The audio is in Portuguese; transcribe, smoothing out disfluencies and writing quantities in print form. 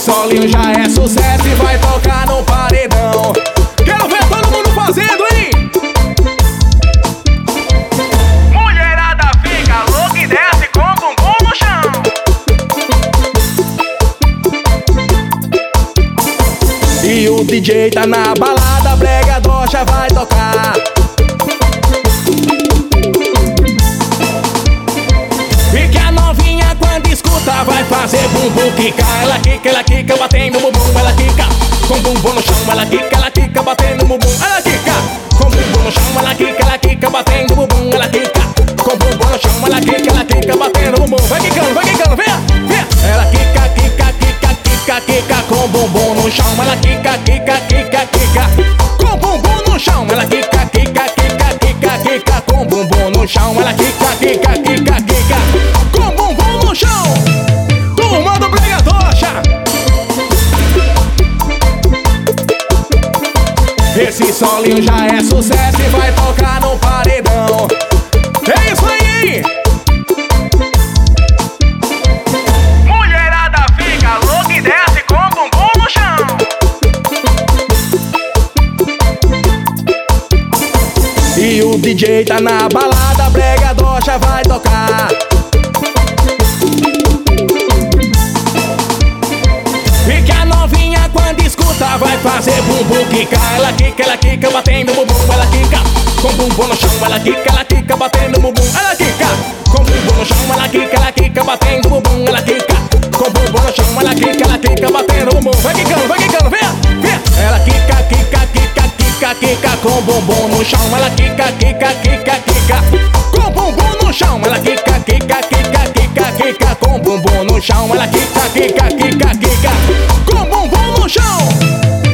solinho já é sucesso e vai tocar no paredão. Quero ver todo mundo fazendo, hein? Mulherada fica louca e desce com o bumbum no chão. E o DJ tá na balada, brega doxa vai tocar. E que a novinha quando escuta vai fazer bumbum quica. Ela quica, batendo no bumbum, ela quica com bumbum no chão, ela quica, batendo no bumbum, ela quica com bumbum no chão, ela quica, batendo no bumbum, ela quica com bumbum no chão, ela quica, batendo no bumbum. Vai quicando, vem. Ela quica com bumbum no chão, ela quica com bumbum no chão, ela quica com bumbum no chão, ela quica com bumbum no chão. Turma do Brega Doxa, esse solinho já é sucesso e vai tocar no paredão. É isso aí, hein? Mulherada fica louca e desce com o bumbum no chão. E o DJ tá na balada, brega doxa vai tocar. E que a novinha quando escuta vai fazer bumbum quica. Ela quica, batendo no bumbum, ela quica com bumbum no chão, ela quica, batendo no bumbum, ela quica com bumbum no chão, ela quica, batendo no bumbum, ela quica com bumbum no chão, ela quica, batendo no bumbum. Vai quicando, vem. Ela quica com bumbum no chão, ela quica com bumbum no chão, ela quica com bumbum no chão, ela quica com bumbum no chão.